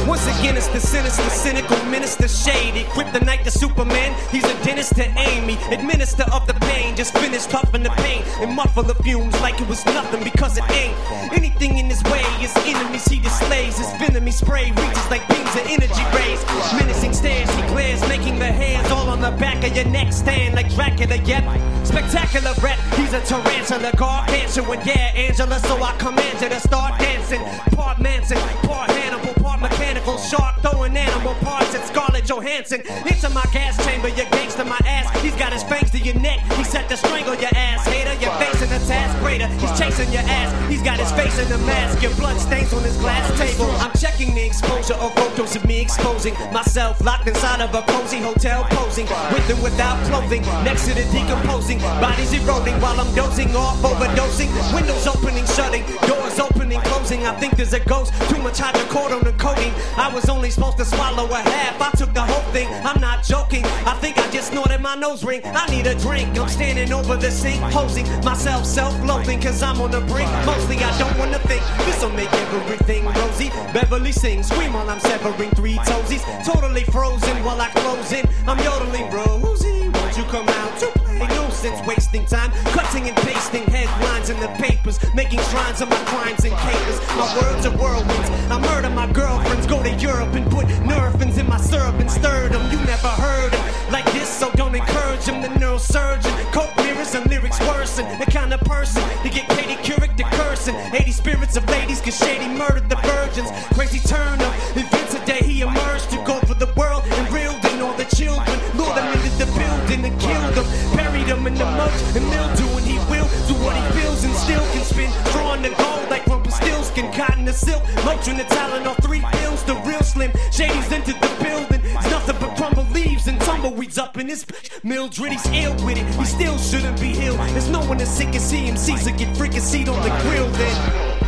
Once again, it's the sinister, cynical minister, shady. Kryptonite to Superman, he's a dentist to Amy. Administer of the pain, just finish puffing the pain and muffle the fumes like it was nothing because it ain't. Anything in his way is enemies he displays. His venom he spray reaches like beams of energy rays. Menacing stares he glares, making the hairs all on the back of your neck stand like Dracula. Yep, spectacular rat, he's a tarantula, gargantuan. Yeah, Angela, so I command you to start dancing. Part Manson, part Hannibal, part mechanical shark, throwing animal parts at Scarlett Johansson. Into my gas chamber, your gangster my ass. He's got his fangs to your neck, he set to strangle your ass. Hater, you're facing a task greater, he's chasing your ass. He's got his face in the mask, your blood stains on his glass table. I'm checking the exposure of photos of me exposing myself locked inside of a cozy hotel, posing with and without clothing, next to the decomposing bodies eroding while I'm dozing off, overdosing. Windows opening, shutting, doors opening, closing. I think there's a ghost, too much hydrocodone and codeine. I was only supposed to swallow a half, I took the whole thing. I'm not joking, I think I just snorted my nose ring. I need a drink, I'm standing over the sink, posing myself self-loathing, cause I'm on the brink. Mostly I don't wanna think, this'll make everything rosy. Beverly sings, scream while I'm severing three toesies. Totally frozen while I close in, I'm yodeling, Rosie, won't you come out to play? No sense wasting time, cutting and pasting headlines in the papers, making shrines of my crimes and capers. My words are whirlwinds, I murder my girlfriends, go to Europe and put Nurophens in my syrup and stir them. You never heard them like this, so don't encourage them. The neurosurgeon, coke mirrors and lyrics worsen. The kind of person to get Katie Couric to cursing 80 spirits of ladies, cause Shady murdered the virgins. Crazy turn of events, a day he emerged to go for the world and reeled in all the children. Lured them into the building and killed them, buried them in the mulch and mildew. And he will do what he feels and still can spin, drawing the gold like Rumpelstiltskin, cotton to silk, Motrin the talent off 3 pills, the real slim. Shady's entered the building, it's nothing but crumble leaves and tumbleweeds up in his Mildred. He's ill with it, he still shouldn't be healed. There's no one as sick as he, MCs that get fricasseed on the grill then.